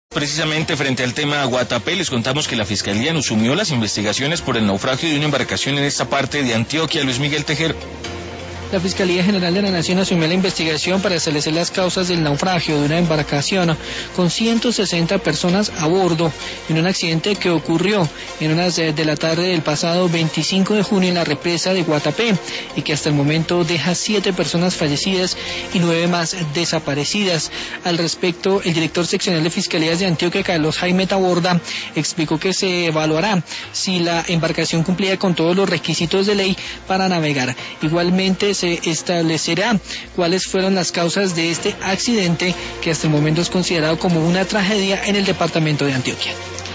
Precisamente frente al tema Guatapé, les contamos que la Fiscalía asumió las investigaciones por el naufragio de una embarcación en esta parte de Antioquia. Luis Miguel Tejero. La Fiscalía General de la Nación asumió la investigación para establecer las causas del naufragio de una embarcación con 160 personas a bordo en un accidente que ocurrió en unas de la tarde del pasado 25 de junio en la represa de Guatapé y que hasta el momento deja 7 personas fallecidas y 9 más desaparecidas. Al respecto, el director seccional de Fiscalías de Antioquia, Carlos Jaime Taborda, explicó que se evaluará si la embarcación cumplía con todos los requisitos de ley para navegar. Igualmente, se establecerá cuáles fueron las causas de este accidente que hasta el momento es considerado como una tragedia en el departamento de Antioquia.